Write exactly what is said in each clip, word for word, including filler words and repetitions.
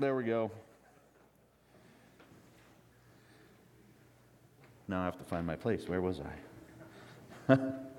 there we go. Now I have to find my place. Where was I?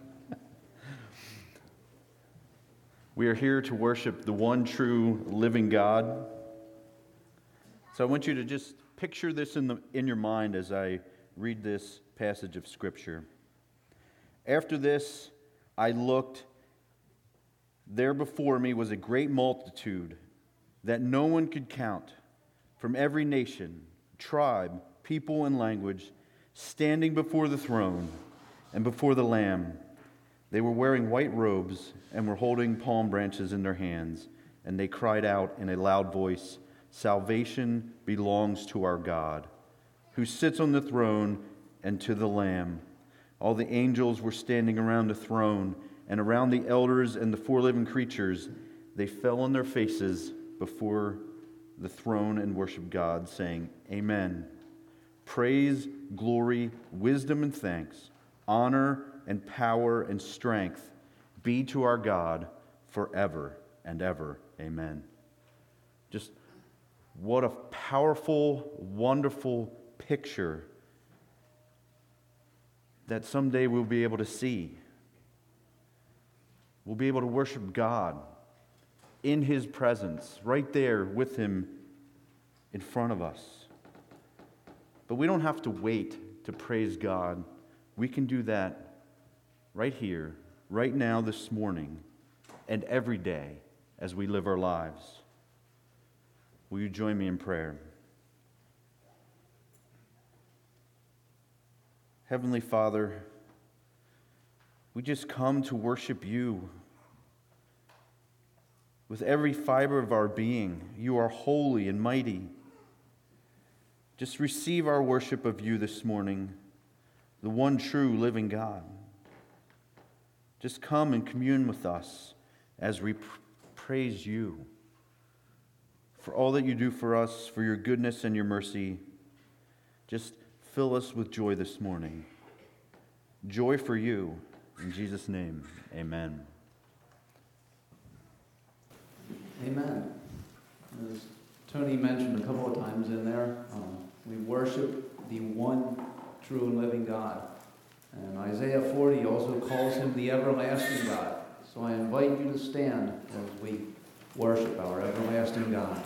We are here to worship the one true living God. So I want you to just picture this in the in your mind as I read this passage of Scripture. After this, I looked. There before me was a great multitude that no one could count, from every nation, tribe, people, and language, standing before the throne and before the Lamb. They were wearing white robes and were holding palm branches in their hands, and they cried out in a loud voice, "Salvation belongs to our God, who sits on the throne, and to the Lamb." All the angels were standing around the throne, and around the elders and the four living creatures. They fell on their faces before the throne and worshiped God, saying, "Amen. Praise, glory, wisdom, and thanks, honor and power and strength be to our God forever and ever. Amen." Just what a powerful, wonderful picture that someday we'll be able to see. We'll be able to worship God in His presence, right there with Him in front of us. But we don't have to wait to praise God. We can do that right here, right now, this morning, and every day as we live our lives. Will you join me in prayer? Heavenly Father, we just come to worship You with every fiber of our being. You are holy and mighty. Just receive our worship of You this morning, the one true living God. Just come and commune with us as we pr- praise You for all that You do for us, for Your goodness and Your mercy. Just fill us with joy this morning. Joy for You. In Jesus' name, amen. Amen. As Tony mentioned a couple of times in there, um, we worship the one true and living God. And Isaiah forty also calls Him the everlasting God. So I invite you to stand as we worship our everlasting God.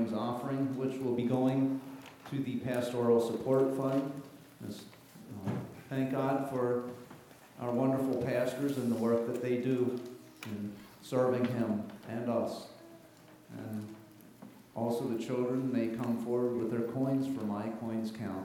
morning's offering, which will be going to the Pastoral Support Fund. Just, uh, thank God for our wonderful pastors and the work that they do in serving Him and us. And also the children may come forward with their coins for My Coins Count.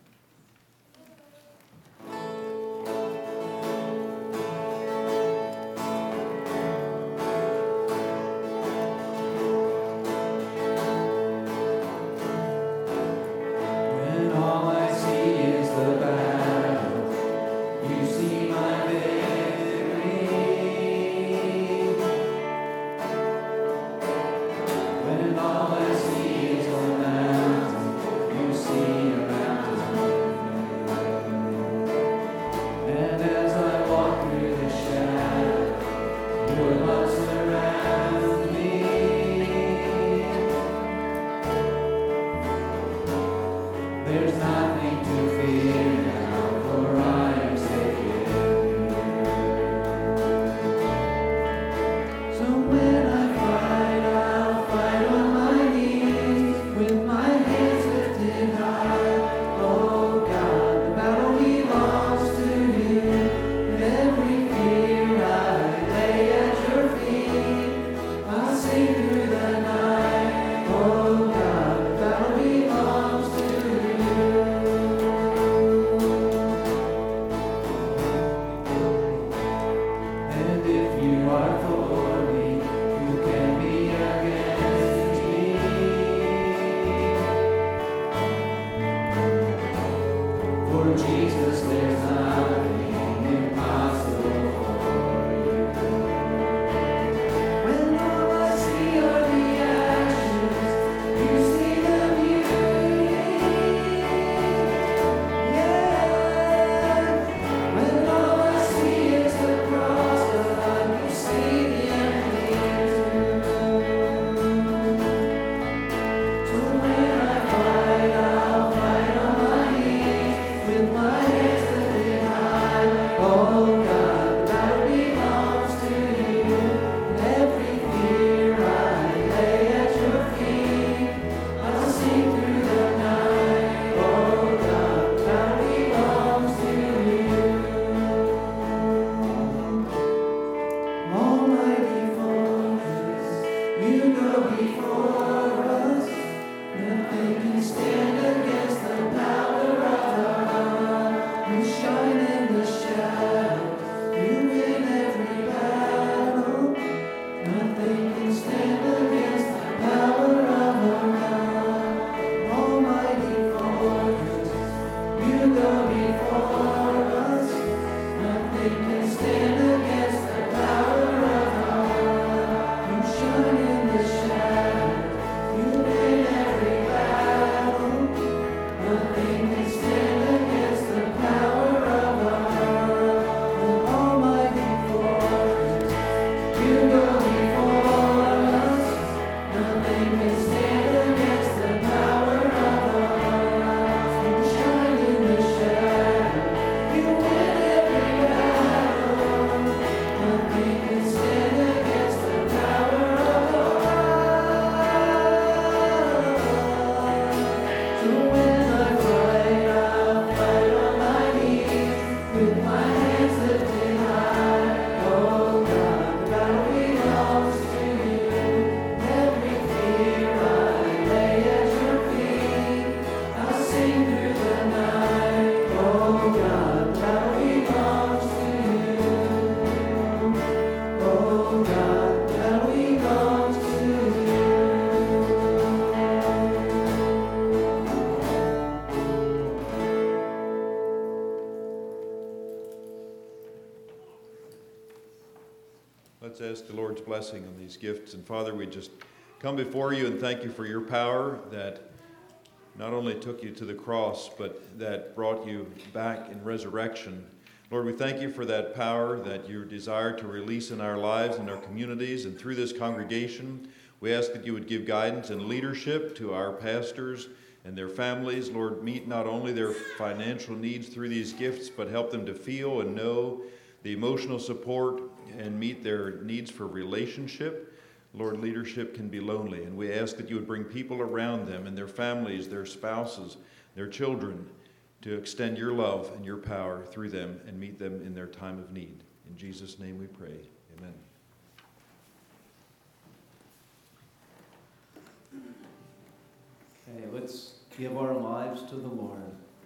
Let's ask the Lord's blessing on these gifts. And Father, we just come before you and thank you for your power that not only took you to the cross, but that brought you back in resurrection. Lord, we thank you for that power that you desire to release in our lives and our communities and through this congregation. We ask that you would give guidance and leadership to our pastors and their families. Lord, meet not only their financial needs through these gifts, but help them to feel and know the emotional support and meet their needs for relationship. Lord, leadership can be lonely, and we ask that you would bring people around them and their families, their spouses, their children, to extend your love and your power through them and meet them in their time of need. In Jesus' name we pray. Amen. Okay, let's give our lives to the Lord.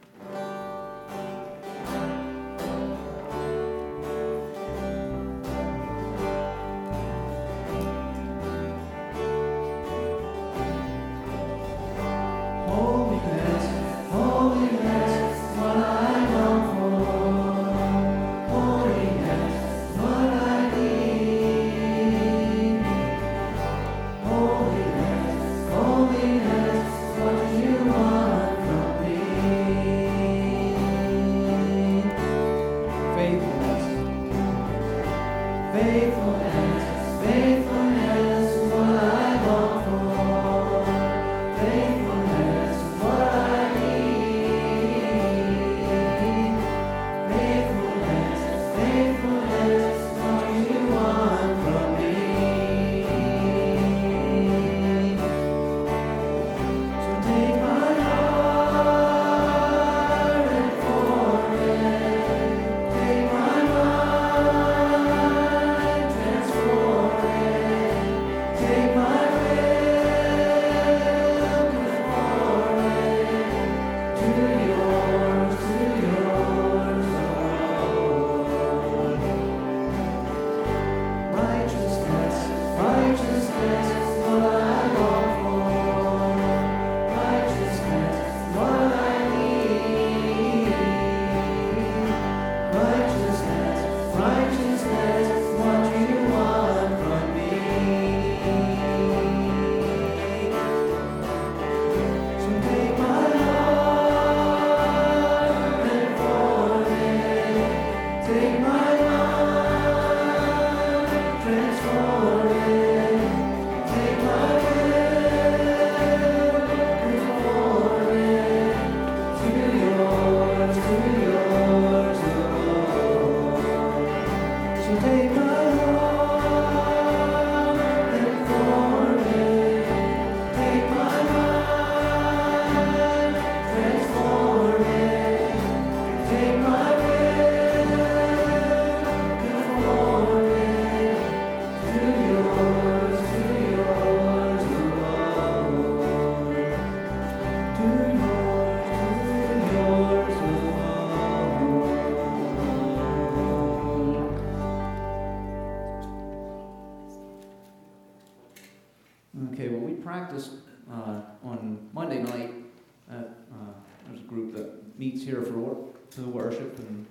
Okay, well, we practiced uh, on Monday night. At, uh, there's a group that meets here for wor- to worship, and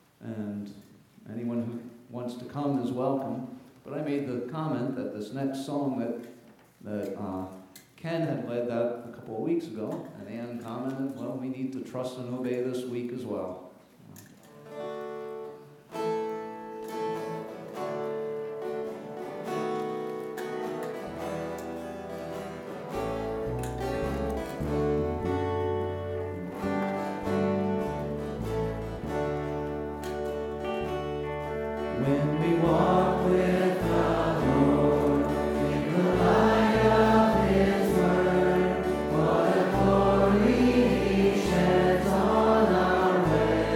and anyone who wants to come is welcome. But I made the comment that this next song that that uh, Ken had led that a couple of weeks ago, and Ann commented, well, we need to trust and obey this week as well. When we walk with the Lord in the light of His word, what a glory He sheds on our way.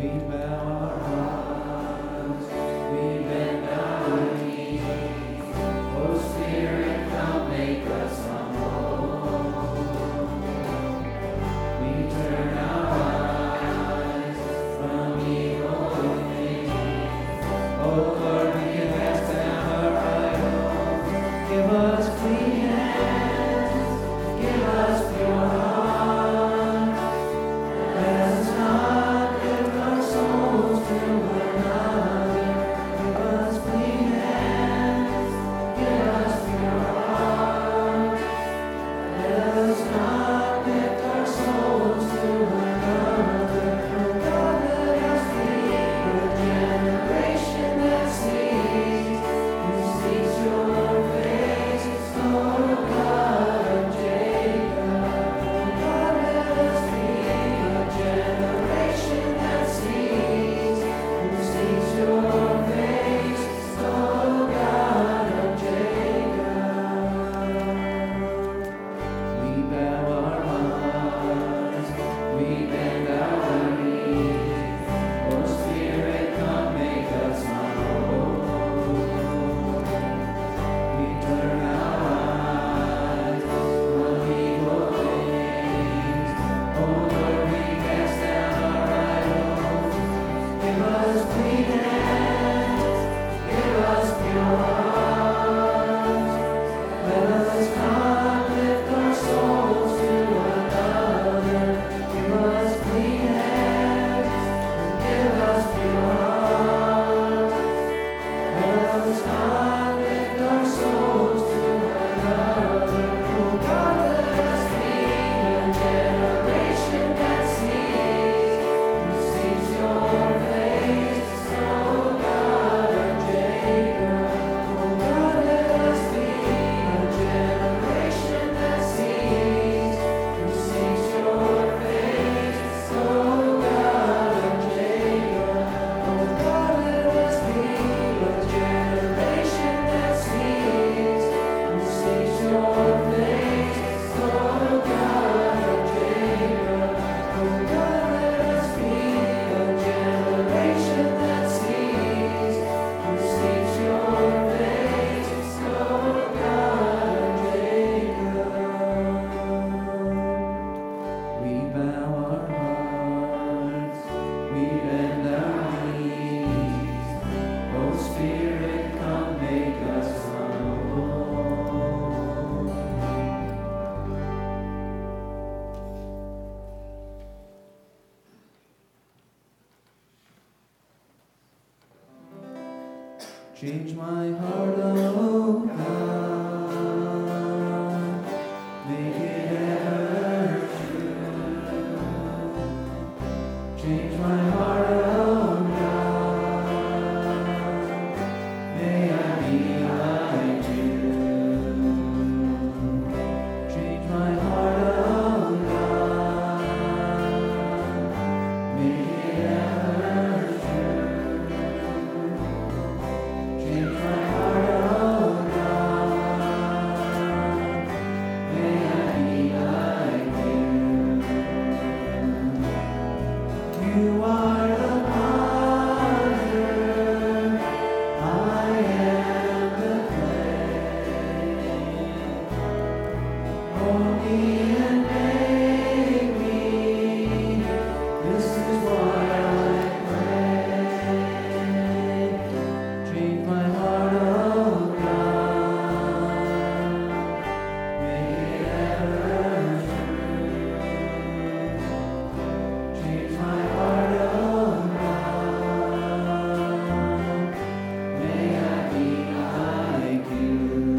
Change my heart, oh God, make it ever true. Change my heart, oh God, may I be like you. Change my heart, oh God, make it ever true. Change my heart, oh God, may I be like you. You are the potter, I am the clay. Mold me and make me, this is what I pray. Change my heart, oh God, make it ever true. Change my heart, oh God, may I be like you.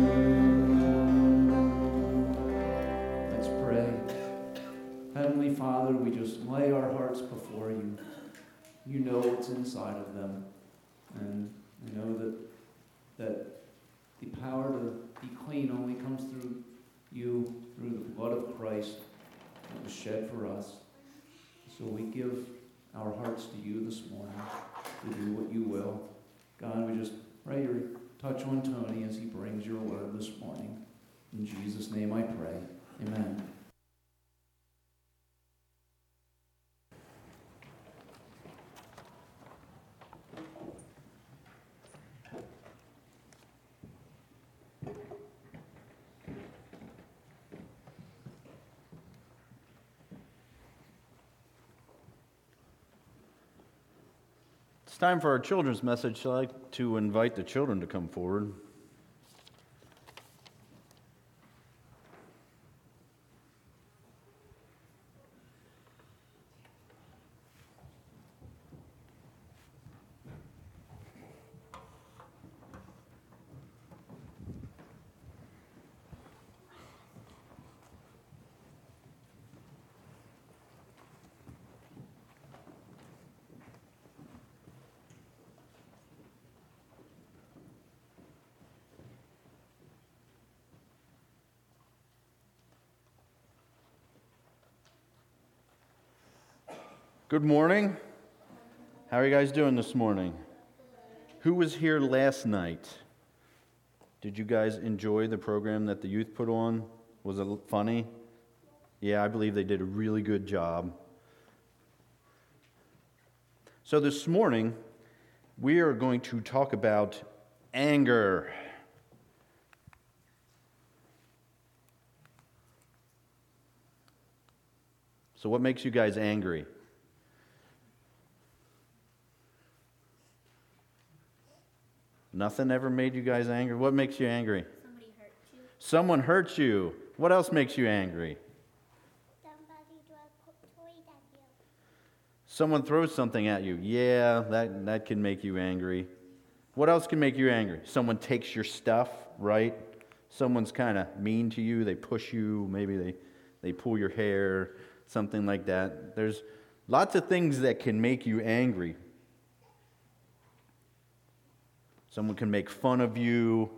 Let's pray. Heavenly Father, we just lay our hearts before you. You know what's inside of them. And I know that that the power to be clean only comes through you, through the blood of Christ that was shed for us. So we give our hearts to you this morning to do what you will. God, we just pray your touch on Tony as he brings your word this morning. In Jesus' name I pray. Amen. It's time for our children's message. I'd like to invite the children to come forward. Good morning. How are you guys doing this morning? Who was here last night? Did you guys enjoy the program that the youth put on? Was it funny? Yeah, I believe they did a really good job. So this morning, we are going to talk about anger. So what makes you guys angry? Nothing ever made you guys angry? What makes you angry? Somebody hurt you. Someone hurts you. What else makes you angry? Somebody threw a toy at you. Someone throws something at you. Yeah, that, that can make you angry. What else can make you angry? Someone takes your stuff, right? Someone's kind of mean to you. They push you. Maybe they, they pull your hair, something like that. There's lots of things that can make you angry. Someone can make fun of you.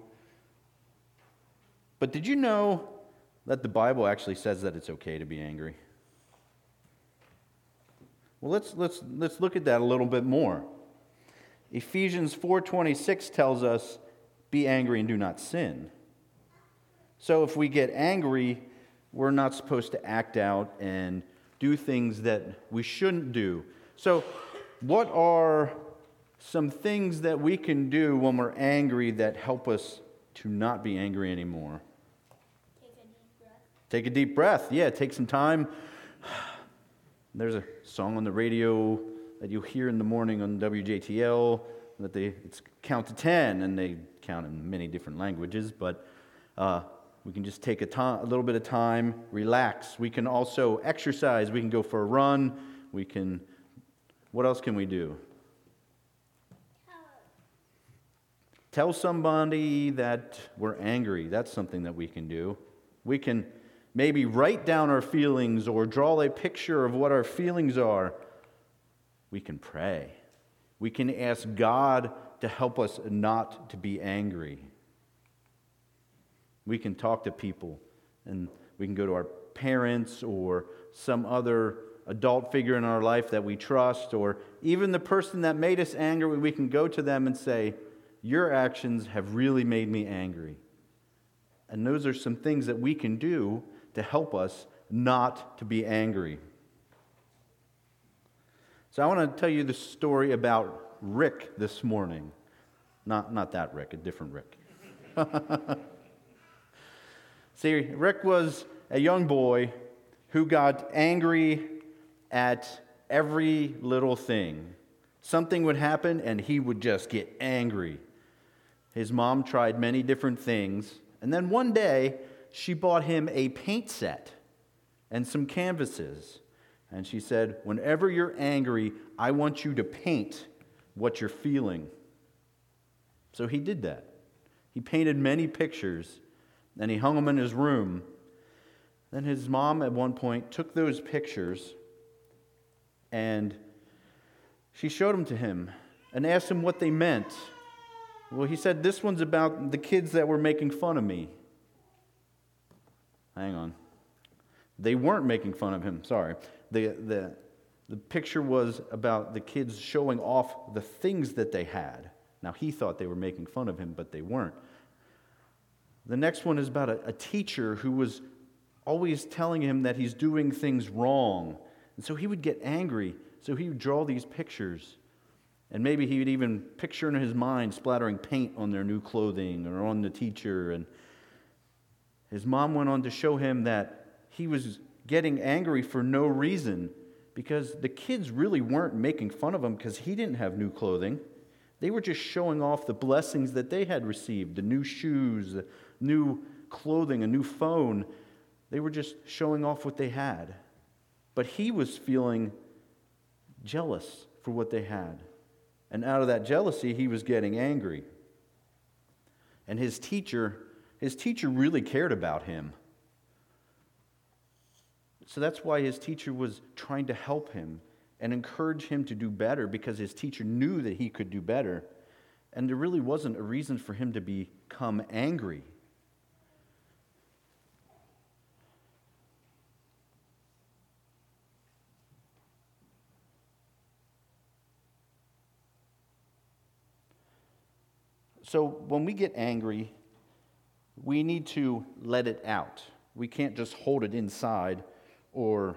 But did you know that the Bible actually says that it's okay to be angry? Well, let's let's let's look at that a little bit more. Ephesians four twenty-six tells us, "Be angry and do not sin." So if we get angry, we're not supposed to act out and do things that we shouldn't do. So what are some things that we can do when we're angry that help us to not be angry anymore? Take a deep breath. Take a deep breath. Yeah, take some time. There's a song on the radio that you'll hear in the morning on W J T L that they it's count to ten, and they count in many different languages, but uh, we can just take a, time, a little bit of time, relax. We can also exercise. We can go for a run. We can, what else can we do? Tell somebody that we're angry. That's something that we can do. We can maybe write down our feelings or draw a picture of what our feelings are. We can pray. We can ask God to help us not to be angry. We can talk to people, and we can go to our parents or some other adult figure in our life that we trust, or even the person that made us angry. We can go to them and say, "Your actions have really made me angry." And those are some things that we can do to help us not to be angry. So I want to tell you the story about Rick this morning. Not, not that Rick, a different Rick. See, Rick was a young boy who got angry at every little thing. Something would happen and he would just get angry. His mom tried many different things, and then one day she bought him a paint set and some canvases. And she said, "Whenever you're angry, I want you to paint what you're feeling." So he did that. He painted many pictures, and he hung them in his room. Then his mom at one point took those pictures and she showed them to him and asked him what they meant. Well, he said, "This one's about the kids that were making fun of me." Hang on. They weren't making fun of him, sorry. The, the, the picture was about the kids showing off the things that they had. Now, he thought they were making fun of him, but they weren't. The next one is about a, a teacher who was always telling him that he's doing things wrong. And so he would get angry. So he would draw these pictures. And maybe he would even picture in his mind splattering paint on their new clothing or on the teacher. And his mom went on to show him that he was getting angry for no reason because the kids really weren't making fun of him because he didn't have new clothing. They were just showing off the blessings that they had received, the new shoes, the new clothing, a new phone. They were just showing off what they had. But he was feeling jealous for what they had. And out of that jealousy, he was getting angry. And his teacher, his teacher really cared about him. So that's why his teacher was trying to help him and encourage him to do better, because his teacher knew that he could do better. And there really wasn't a reason for him to become angry. So when we get angry, we need to let it out. We can't just hold it inside, or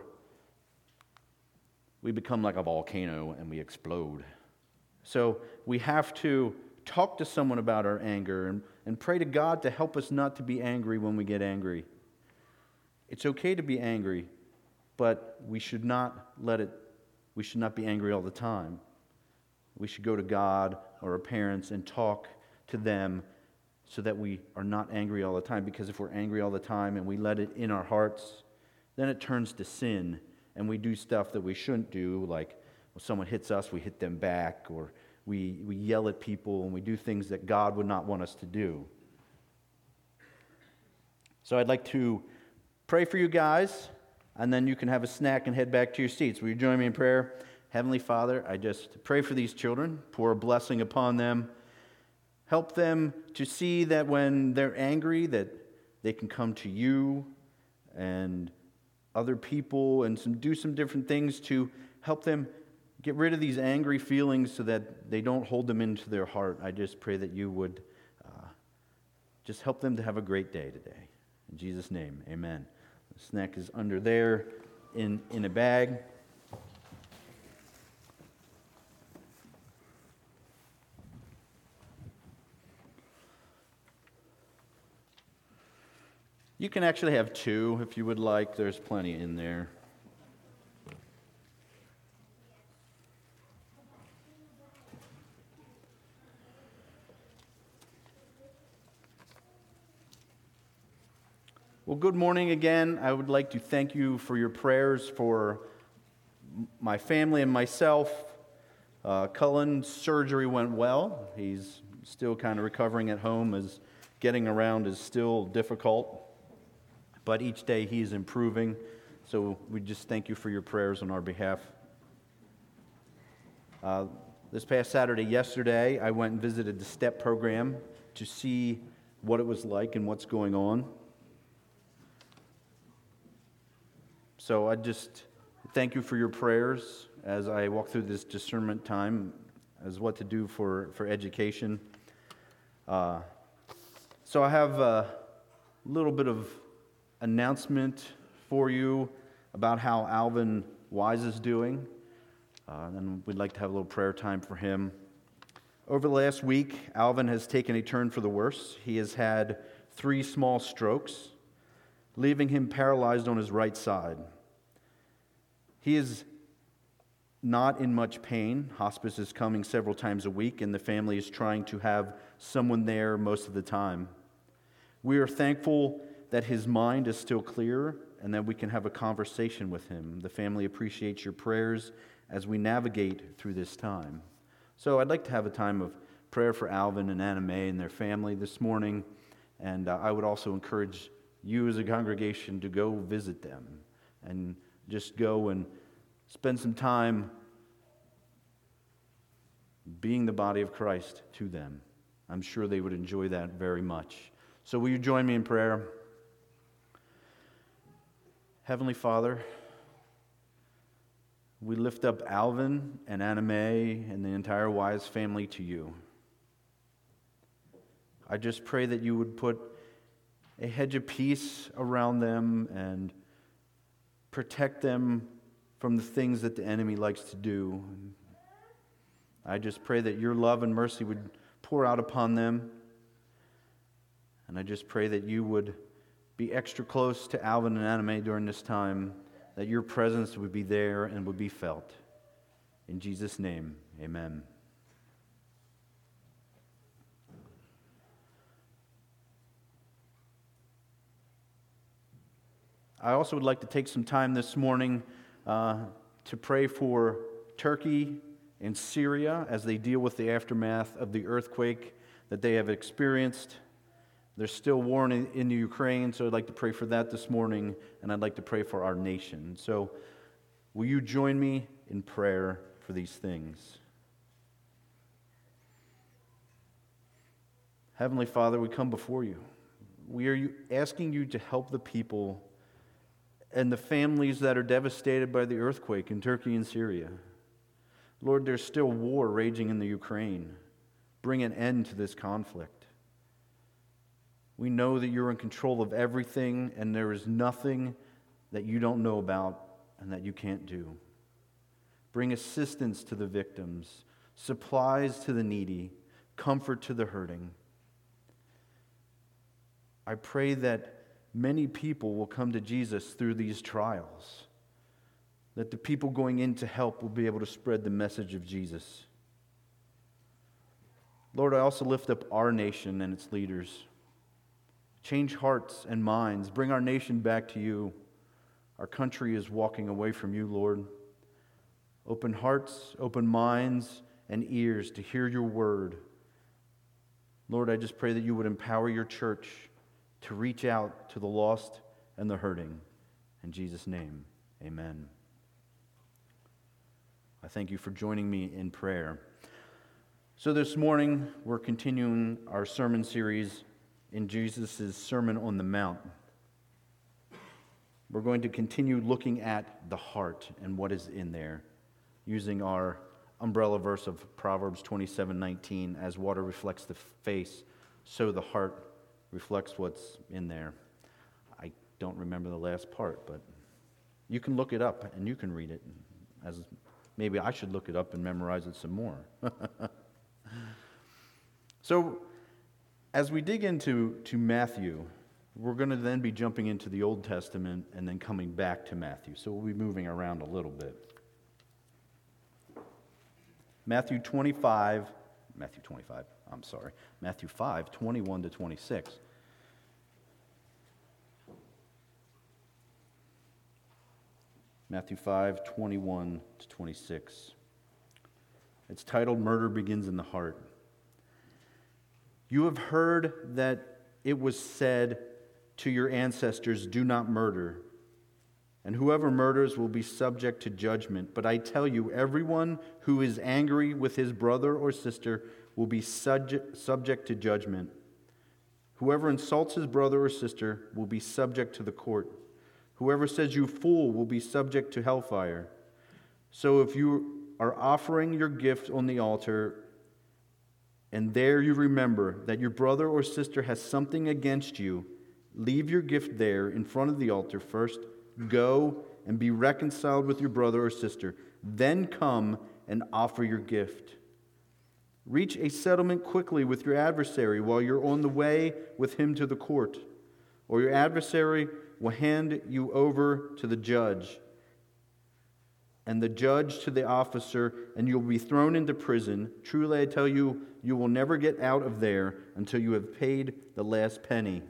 we become like a volcano and we explode. So we have to talk to someone about our anger and, and pray to God to help us not to be angry when we get angry. It's okay to be angry, but we should not let it, we should not be angry all the time. We should go to God or our parents and talk to them so that we are not angry all the time, because if we're angry all the time and we let it in our hearts, then it turns to sin. And we do stuff that we shouldn't do, like when someone hits us, we hit them back, or we, we yell at people, and we do things that God would not want us to do. So I'd like to pray for you guys, and then you can have a snack and head back to your seats. Will you join me in prayer? Heavenly Father, I just pray for these children, pour a blessing upon them. Help them to see that when they're angry, that they can come to you and other people and some, do some different things to help them get rid of these angry feelings so that they don't hold them into their heart. I just pray that you would uh, just help them to have a great day today. In Jesus' name, amen. The snack is under there in, in a bag. You can actually have two if you would like. There's plenty in there. Well, good morning again. I would like to thank you for your prayers for my family and myself. Uh, Cullen's surgery went well. He's still kind of recovering at home, as getting around is still difficult. But each day he's improving, so we just thank you for your prayers on our behalf. Uh, this past Saturday, yesterday, I went and visited the STEP program to see what it was like and what's going on. So I just thank you for your prayers as I walk through this discernment time as what to do for, for education. Uh, so I have a little bit of announcement for you about how Alvin Wise is doing. Uh, and we'd like to have a little prayer time for him. Over the last week, Alvin has taken a turn for the worse. He has had three small strokes, leaving him paralyzed on his right side. He is not in much pain. Hospice is coming several times a week, and the family is trying to have someone there most of the time. We are thankful that his mind is still clear and that we can have a conversation with him. The family appreciates your prayers as we navigate through this time. So I'd like to have a time of prayer for Alvin and Anna Mae and their family this morning, and uh, I would also encourage you as a congregation to go visit them and just go and spend some time being the body of Christ to them. I'm sure they would enjoy that very much. So will you join me in prayer? Heavenly Father, we lift up Alvin and Anna Mae and the entire Wise family to you. I just pray that you would put a hedge of peace around them and protect them from the things that the enemy likes to do. I just pray that your love and mercy would pour out upon them. And I just pray that you would be extra close to Alvin and Anna Mae during this time that your presence would be there and would be felt. In Jesus' name, amen. I also would like to take some time this morning uh, to pray for Turkey and Syria as they deal with the aftermath of the earthquake that they have experienced. There's still war in, in the Ukraine, so I'd like to pray for that this morning, and I'd like to pray for our nation. So will you join me in prayer for these things? Heavenly Father, we come before you. We are asking you to help the people and the families that are devastated by the earthquake in Turkey and Syria. Lord, there's still war raging in the Ukraine. Bring an end to this conflict. We know that you're in control of everything, and there is nothing that you don't know about and that you can't do. Bring assistance to the victims, supplies to the needy, comfort to the hurting. I pray that many people will come to Jesus through these trials, that the people going in to help will be able to spread the message of Jesus. Lord, I also lift up our nation and its leaders. Change hearts and minds. Bring our nation back to you. Our country is walking away from you, Lord. Open hearts, open minds, and ears to hear your word. Lord, I just pray that you would empower your church to reach out to the lost and the hurting. In Jesus' name, amen. I thank you for joining me in prayer. So this morning, we're continuing our sermon series in Jesus' Sermon on the Mount. We're going to continue looking at the heart and what is in there, using our umbrella verse of Proverbs twenty-seven nineteen, as water reflects the face, so the heart reflects what's in there. I don't remember the last part, but you can look it up and you can read it. As maybe I should look it up and memorize it some more. So, as we dig into to Matthew, we're going to then be jumping into the Old Testament and then coming back to Matthew. So we'll be moving around a little bit. Matthew twenty-five, Matthew twenty-five, I'm sorry, Matthew five, twenty-one to twenty-six. Matthew five, twenty-one to twenty-six. It's titled, Murder Begins in the Heart. You have heard that it was said to your ancestors, do not murder, and whoever murders will be subject to judgment. But I tell you, everyone who is angry with his brother or sister will be subject, subject to judgment. Whoever insults his brother or sister will be subject to the court. Whoever says you fool will be subject to hellfire. So if you are offering your gift on the altar, and there you remember that your brother or sister has something against you, leave your gift there in front of the altar first. Go and be reconciled with your brother or sister. Then come and offer your gift. Reach a settlement quickly with your adversary while you're on the way with him to the court, or your adversary will hand you over to the judge, and the judge to the officer, and you'll be thrown into prison. Truly, I tell you, you will never get out of there until you have paid the last penny.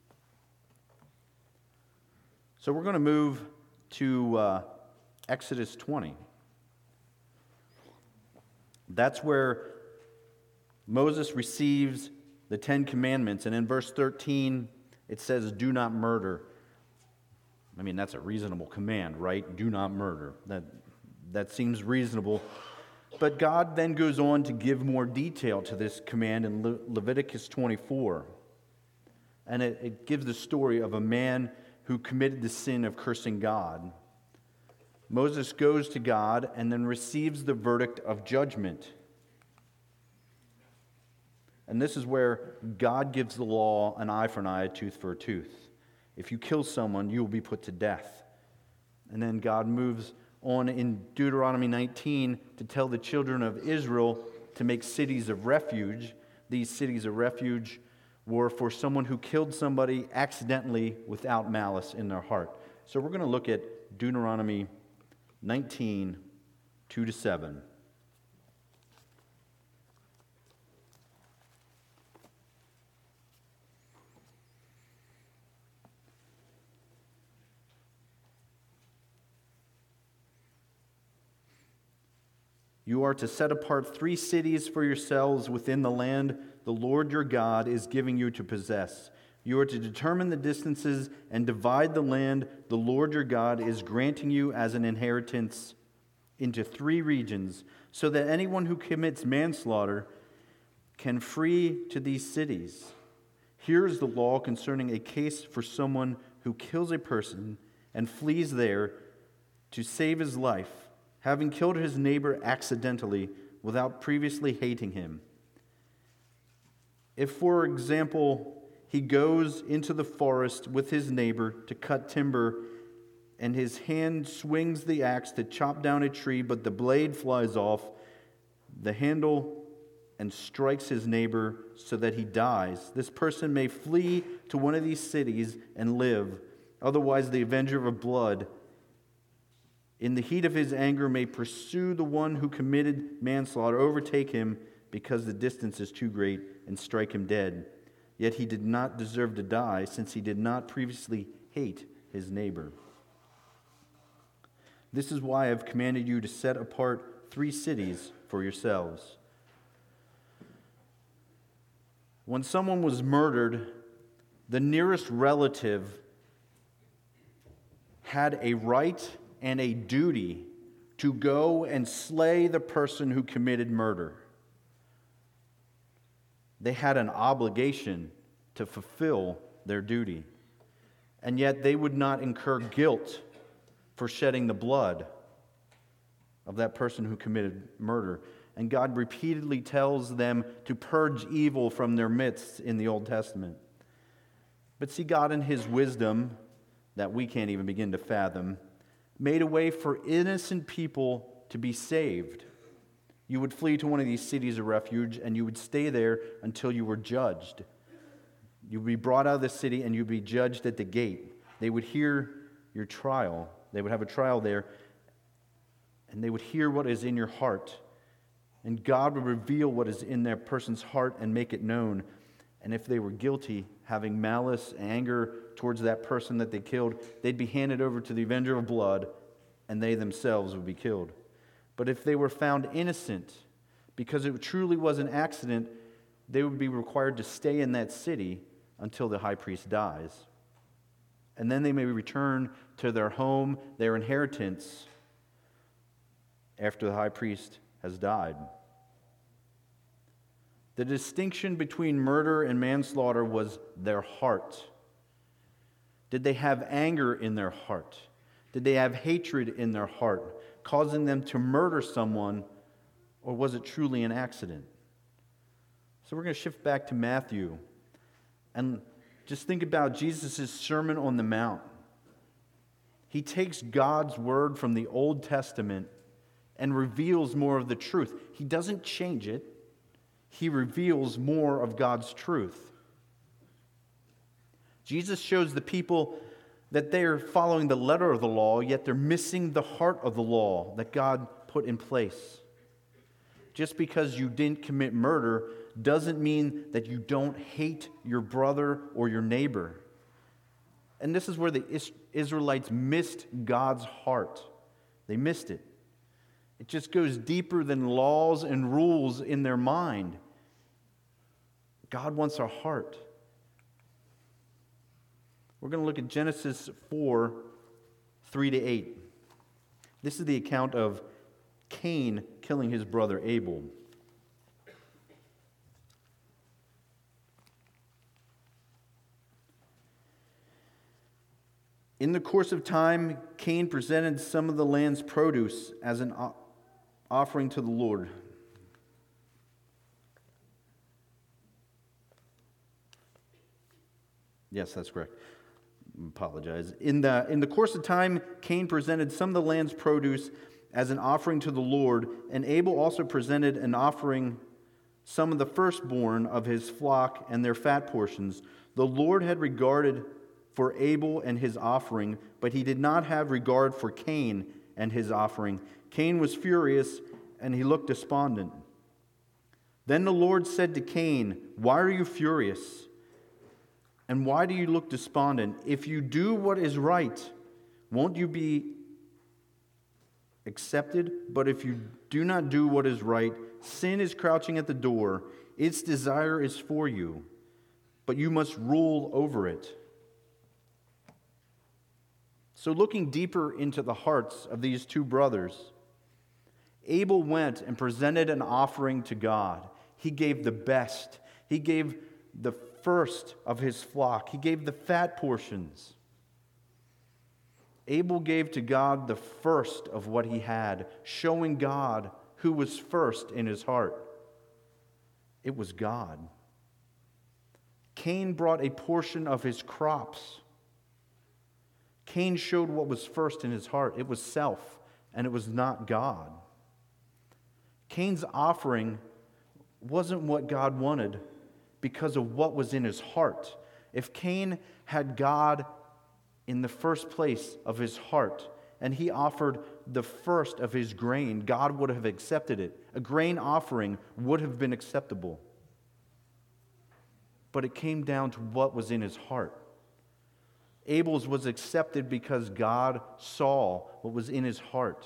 So we're going to move to uh, Exodus twenty. That's where Moses receives the Ten Commandments, and in verse thirteen, it says, do not murder. I mean, that's a reasonable command, right? Do not murder. That, that seems reasonable. But God then goes on to give more detail to this command in Le- Leviticus twenty-four. And it, it gives the story of a man who committed the sin of cursing God. Moses goes to God and then receives the verdict of judgment. And this is where God gives the law, an eye for an eye, a tooth for a tooth. If you kill someone, you will be put to death. And then God moves on in Deuteronomy nineteen to tell the children of Israel to make cities of refuge. These cities of refuge were for someone who killed somebody accidentally without malice in their heart. So we're going to look at Deuteronomy nineteen, two to seven. You are to set apart three cities for yourselves within the land the Lord your God is giving you to possess. You are to determine the distances and divide the land the Lord your God is granting you as an inheritance into three regions, so that anyone who commits manslaughter can flee to these cities. Here is the law concerning a case for someone who kills a person and flees there to save his life, having killed his neighbor accidentally without previously hating him. If, for example, he goes into the forest with his neighbor to cut timber, and his hand swings the axe to chop down a tree, but the blade flies off the handle and strikes his neighbor so that he dies, this person may flee to one of these cities and live. Otherwise, the avenger of blood, in the heat of his anger, may pursue the one who committed manslaughter, overtake him because the distance is too great, and strike him dead. Yet he did not deserve to die, since he did not previously hate his neighbor. This is why I have commanded you to set apart three cities for yourselves. When someone was murdered, the nearest relative had a right and a duty to go and slay the person who committed murder. They had an obligation to fulfill their duty, and yet they would not incur guilt for shedding the blood of that person who committed murder. And God repeatedly tells them to purge evil from their midst in the Old Testament. But see, God in His wisdom, that we can't even begin to fathom, made a way for innocent people to be saved. You would flee to one of these cities of refuge, and you would stay there until you were judged. You would be brought out of the city, and you'd be judged at the gate. They would hear your trial. They would have a trial there, and they would hear what is in your heart. And God would reveal what is in that person's heart and make it known. And if they were guilty, having malice, anger towards that person that they killed, they'd be handed over to the avenger of blood, and they themselves would be killed. But if they were found innocent, because it truly was an accident, they would be required to stay in that city until the high priest dies. And then they may return to their home, their inheritance, after the high priest has died. The distinction between murder and manslaughter was their heart. Did they have anger in their heart? Did they have hatred in their heart, causing them to murder someone, or was it truly an accident? So we're going to shift back to Matthew and just think about Jesus' Sermon on the Mount. He takes God's word from the Old Testament and reveals more of the truth. He doesn't change it. He reveals more of God's truth. Jesus shows the people that they're following the letter of the law, yet they're missing the heart of the law that God put in place. Just because you didn't commit murder doesn't mean that you don't hate your brother or your neighbor. And this is where the Israelites missed God's heart. They missed it. It just goes deeper than laws and rules in their mind. God wants our heart. We're going to look at Genesis four, three to eight. This is the account of Cain killing his brother Abel. In the course of time, Cain presented some of the land's produce as an offering to the Lord. Yes, that's correct. Apologize. In the, in the course of time, Cain presented some of the land's produce as an offering to the Lord, and Abel also presented an offering, some of the firstborn of his flock and their fat portions. The Lord had regarded for Abel and his offering, but he did not have regard for Cain and his offering. Cain was furious, and he looked despondent. Then the Lord said to Cain, "Why are you furious? And why do you look despondent? If you do what is right, won't you be accepted? But if you do not do what is right, sin is crouching at the door. Its desire is for you, but you must rule over it." So looking deeper into the hearts of these two brothers, Abel went and presented an offering to God. He gave the best. He gave the first of his flock. He gave the fat portions. Abel gave to God the first of what he had, showing God who was first in his heart. It was God. Cain brought a portion of his crops. Cain showed what was first in his heart. It was self, and it was not God. Cain's offering wasn't what God wanted because of what was in his heart. If Cain had God in the first place of his heart, and he offered the first of his grain, God would have accepted it. A grain offering would have been acceptable. But it came down to what was in his heart. Abel's was accepted because God saw what was in his heart.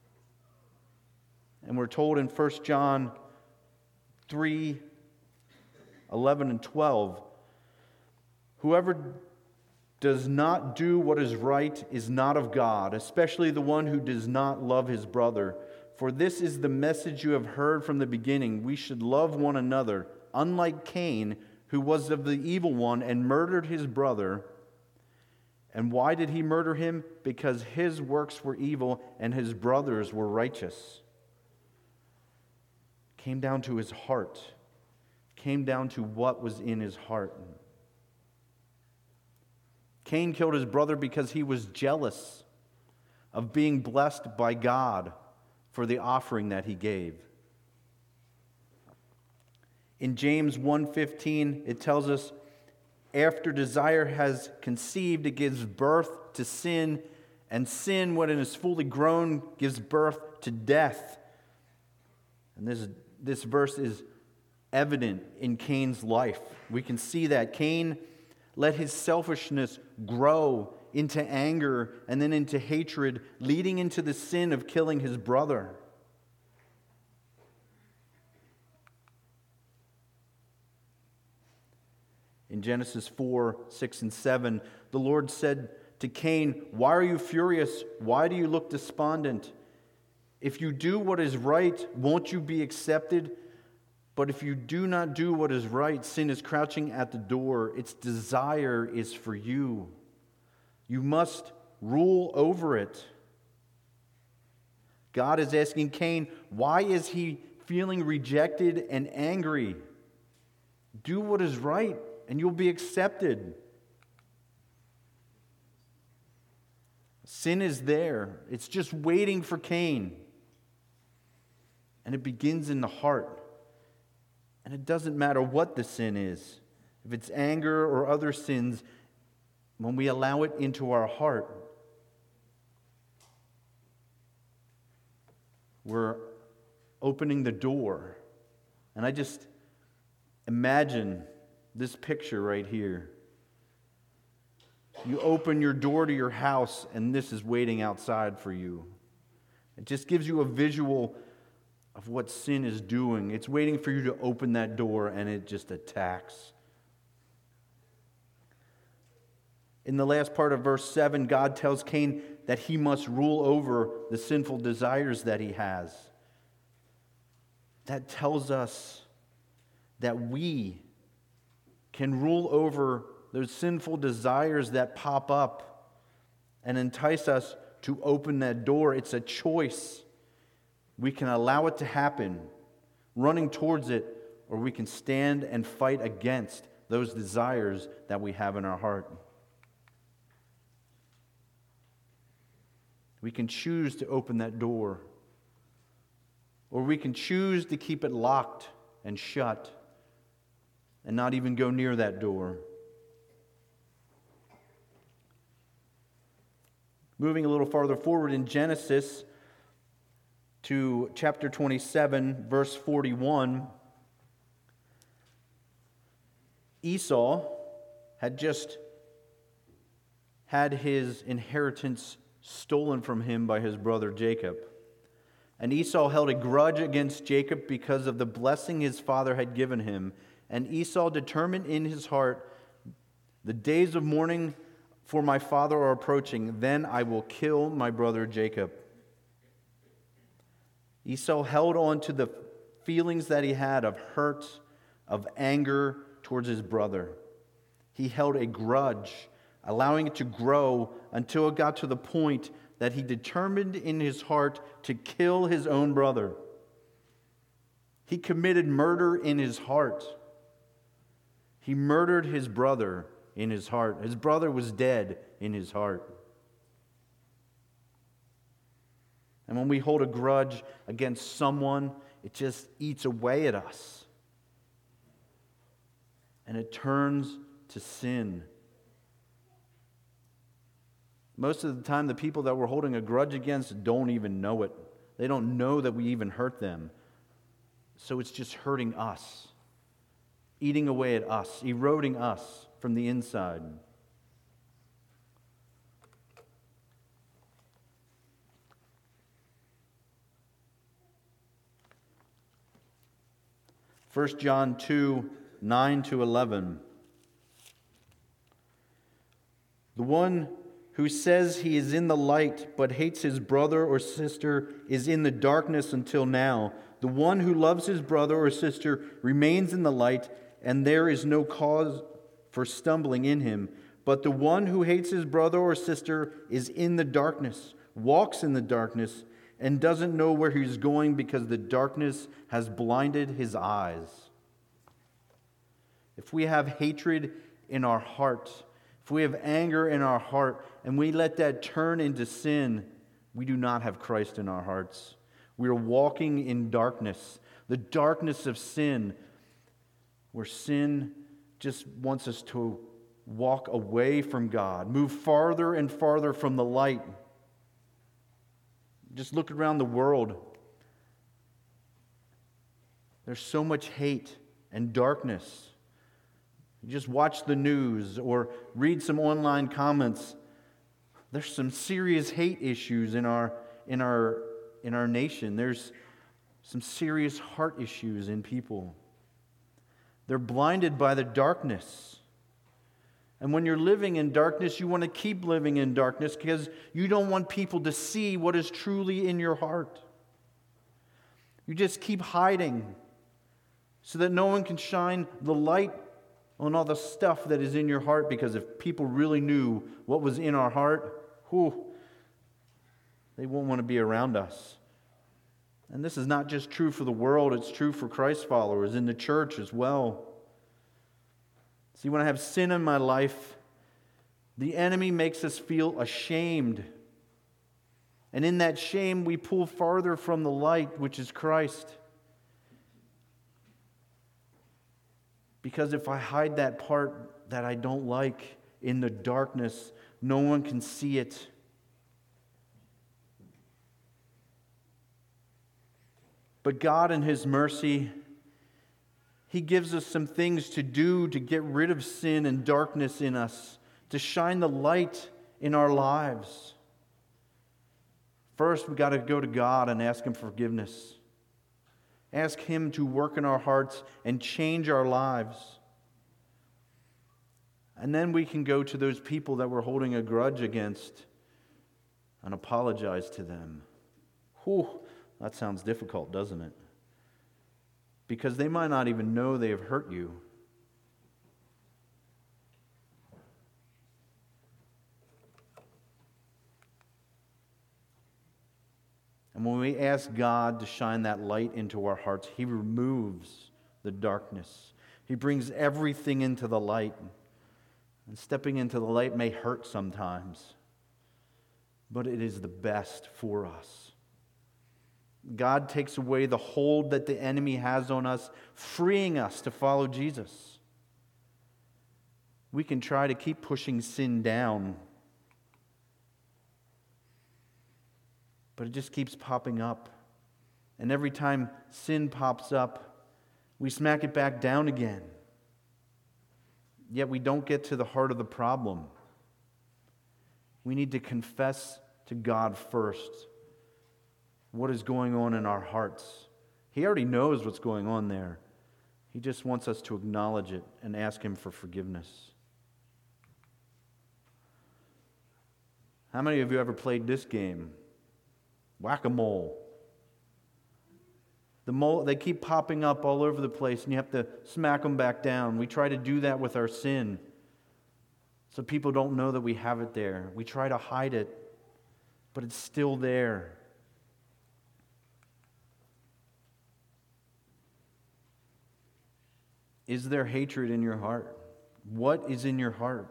And we're told in First John three, eleven and twelve, whoever does not do what is right is not of God, especially the one who does not love his brother. For this is the message you have heard from the beginning. We should love one another, unlike Cain, who was of the evil one and murdered his brother. And why did he murder him? Because his works were evil and his brothers were righteous. Came down to his heart. Came down to what was in his heart. Cain killed his brother because he was jealous of being blessed by God for the offering that he gave. In James one fifteen, it tells us, after desire has conceived, it gives birth to sin, and sin, when it is fully grown, gives birth to death. And this, this verse is evident in Cain's life. We can see that Cain let his selfishness grow into anger and then into hatred, leading into the sin of killing his brother. In Genesis four, six, and seven, the Lord said to Cain, "Why are you furious? Why do you look despondent? If you do what is right, won't you be accepted? But if you do not do what is right, sin is crouching at the door. Its desire is for you. You must rule over it." God is asking Cain, why is he feeling rejected and angry? Do what is right, and you'll be accepted. Sin is there. It's just waiting for Cain. And it begins in the heart. And it doesn't matter what the sin is. If it's anger or other sins, when we allow it into our heart, we're opening the door. And I just imagine this picture right here. You open your door to your house, and this is waiting outside for you. It just gives you a visual of what sin is doing. It's waiting for you to open that door, and it just attacks. In the last part of verse seven, God tells Cain that he must rule over the sinful desires that he has. That tells us that we can rule over those sinful desires that pop up and entice us to open that door. It's a choice. We can allow it to happen, running towards it, or we can stand and fight against those desires that we have in our heart. We can choose to open that door, or we can choose to keep it locked and shut and not even go near that door. Moving a little farther forward in Genesis to chapter twenty-seven, verse forty-one, Esau had just had his inheritance stolen from him by his brother Jacob. And Esau held a grudge against Jacob because of the blessing his father had given him. And Esau determined in his heart, the days of mourning for my father are approaching, then I will kill my brother Jacob. Esau held on to the feelings that he had of hurt, of anger towards his brother. He held a grudge, allowing it to grow until it got to the point that he determined in his heart to kill his own brother. He committed murder in his heart. He murdered his brother in his heart. His brother was dead in his heart. And when we hold a grudge against someone, it just eats away at us. And it turns to sin. Most of the time, the people that we're holding a grudge against don't even know it. They don't know that we even hurt them. So it's just hurting us, eating away at us, eroding us from the inside. First John two, nine to eleven. The one who says he is in the light but hates his brother or sister is in the darkness until now. The one who loves his brother or sister remains in the light, and there is no cause for stumbling in him. But the one who hates his brother or sister is in the darkness, walks in the darkness, and doesn't know where he's going because the darkness has blinded his eyes. If we have hatred in our heart, if we have anger in our heart, and we let that turn into sin, we do not have Christ in our hearts. We are walking in darkness, the darkness of sin, where sin just wants us to walk away from God, move farther and farther from the light. Just look around the world. There's so much hate and darkness. You just watch the news or read some online comments. There's some serious hate issues in our in our in our nation. There's some serious heart issues in people. They're blinded by the darkness. And when you're living in darkness, you want to keep living in darkness because you don't want people to see what is truly in your heart. You just keep hiding so that no one can shine the light on all the stuff that is in your heart, because if people really knew what was in our heart, whew, they won't want to be around us. And this is not just true for the world, it's true for Christ followers in the church as well. See, when I have sin in my life, the enemy makes us feel ashamed. And in that shame, we pull farther from the light, which is Christ. Because if I hide that part that I don't like in the darkness, no one can see it. But God, in His mercy, He gives us some things to do to get rid of sin and darkness in us, to shine the light in our lives. First, we've got to go to God and ask Him forgiveness. Ask Him to work in our hearts and change our lives. And then we can go to those people that we're holding a grudge against and apologize to them. Whew, that sounds difficult, doesn't it? Because they might not even know they have hurt you. And when we ask God to shine that light into our hearts, He removes the darkness. He brings everything into the light. And stepping into the light may hurt sometimes, but it is the best for us. God takes away the hold that the enemy has on us, freeing us to follow Jesus. We can try to keep pushing sin down, but it just keeps popping up. And every time sin pops up, we smack it back down again. Yet we don't get to the heart of the problem. We need to confess to God first what is going on in our hearts. He already knows what's going on there. He just wants us to acknowledge it and ask Him for forgiveness. How many of you ever played this game? Whack-a-mole. The mole, they keep popping up all over the place, and you have to smack them back down. We try to do that with our sin, so people don't know that we have it there. We try to hide it, but it's still there. Is there hatred in your heart? What is in your heart?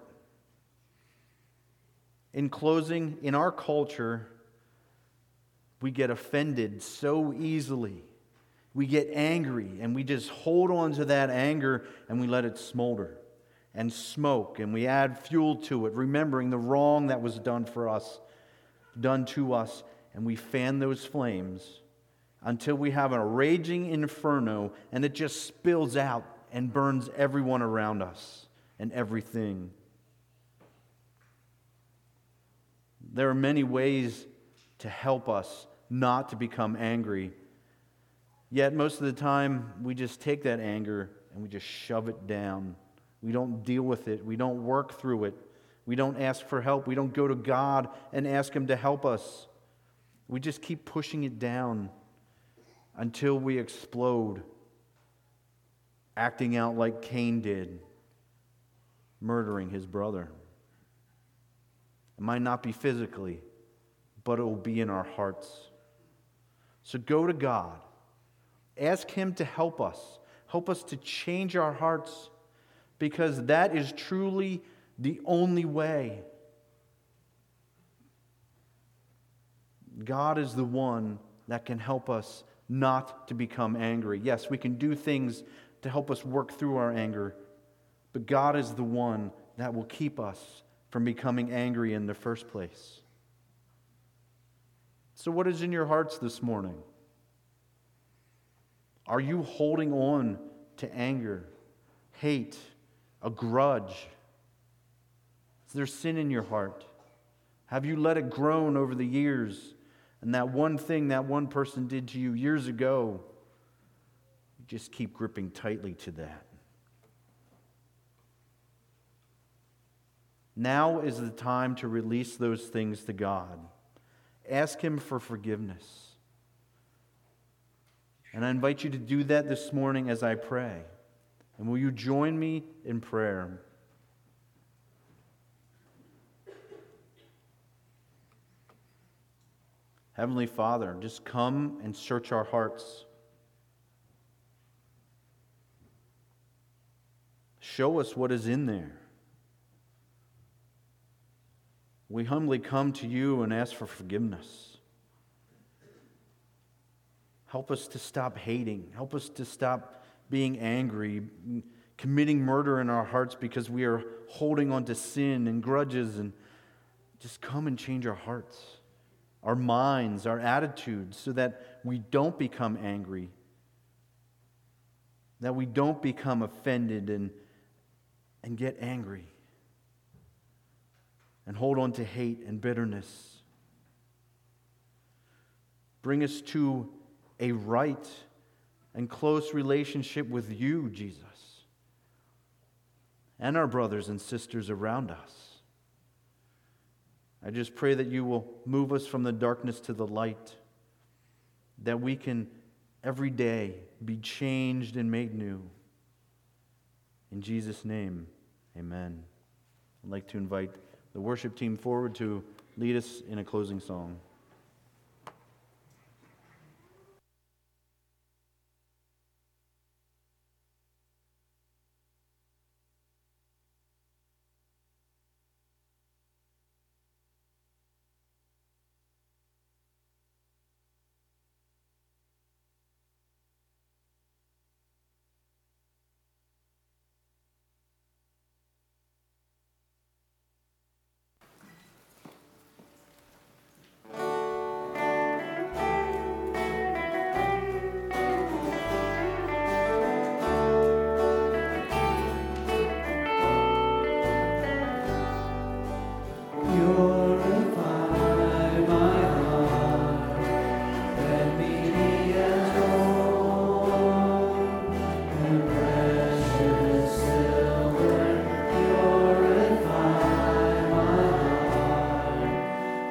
In closing, in our culture, we get offended so easily. We get angry, and we just hold on to that anger, and we let it smolder and smoke, and we add fuel to it, remembering the wrong that was done for us, done to us, and we fan those flames until we have a raging inferno, and it just spills out and burns everyone around us and everything. There are many ways to help us not to become angry. Yet most of the time, we just take that anger and we just shove it down. We don't deal with it. We don't work through it. We don't ask for help. We don't go to God and ask Him to help us. We just keep pushing it down until we explode, acting out like Cain did, murdering his brother. It might not be physically, but it will be in our hearts. So go to God. Ask Him to help us. Help us to change our hearts, because that is truly the only way. God is the one that can help us not to become angry. Yes, we can do things to help us work through our anger, but God is the one that will keep us from becoming angry in the first place. So what is in your hearts this morning? Are you holding on to anger, hate, a grudge? Is there sin in your heart? Have you let it grow over the years? And that one thing that one person did to you years ago, you just keep gripping tightly to that. Now is the time to release those things to God. Ask Him for forgiveness. And I invite you to do that this morning as I pray. And will you join me in prayer? Heavenly Father, just come and search our hearts. Show us what is in there. We humbly come to you and ask for forgiveness. Help us to stop hating. Help us to stop being angry, committing murder in our hearts because we are holding on to sin and grudges. And just come and change our hearts, our minds, our attitudes, so that we don't become angry, that we don't become offended and, and get angry and hold on to hate and bitterness. Bring us to a right and close relationship with you, Jesus, and our brothers and sisters around us. I just pray that you will move us from the darkness to the light, that we can every day be changed and made new. In Jesus' name, amen. I'd like to invite the worship team forward to lead us in a closing song.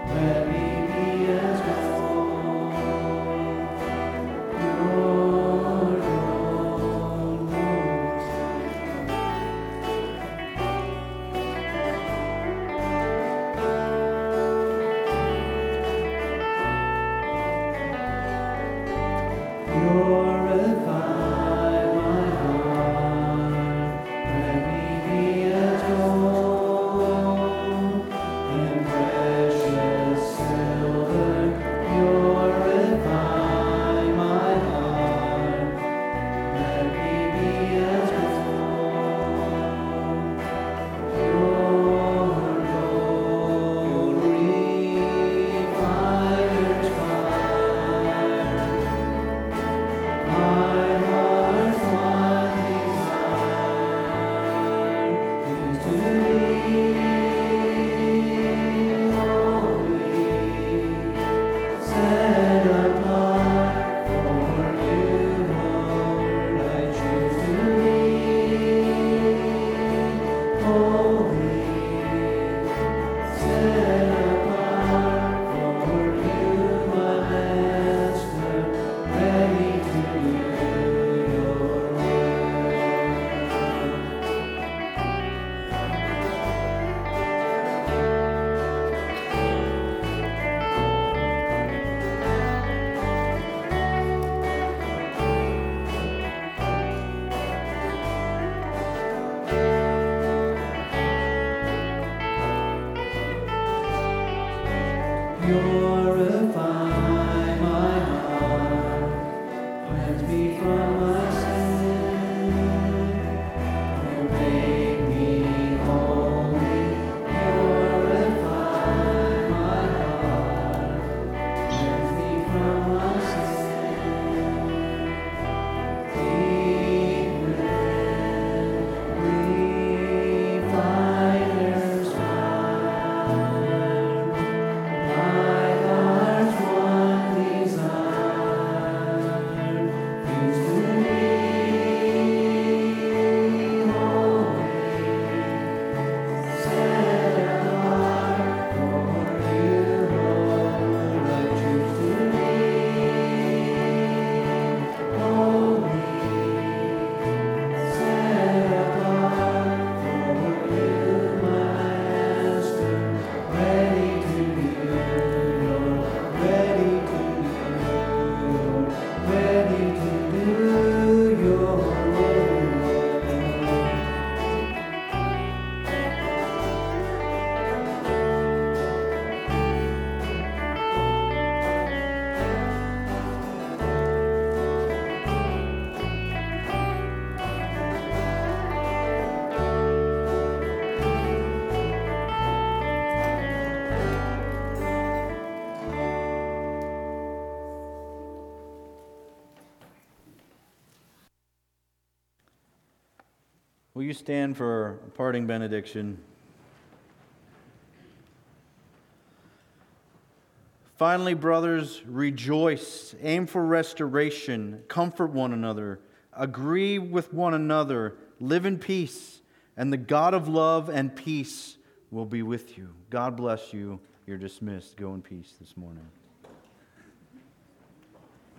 let me be as gold. Your own wounds. Purify my heart, let me be as gold and precious silver. Purify my heart, let me be as gold. Your gold refiner's fire. My heart's one desire is to be holy, set apart for you, Lord. I choose to be holy, set apart for you, my Master, ready to do your will. Purify my heart, cleanse me from my sin, and make me holy. Purify my heart, cleanse me from my sin. Deep within, refiner's fire. My heart's one desire is to be holy, set apart for you, Lord. I choose to be holy, set apart for you, my Master, ready to do your, ready to do your, ready to do your will. Will you stand for a parting benediction? Finally, brothers, rejoice, aim for restoration, comfort one another, agree with one another, live in peace, and the God of love and peace will be with you. God bless you. You're dismissed. Go in peace this morning.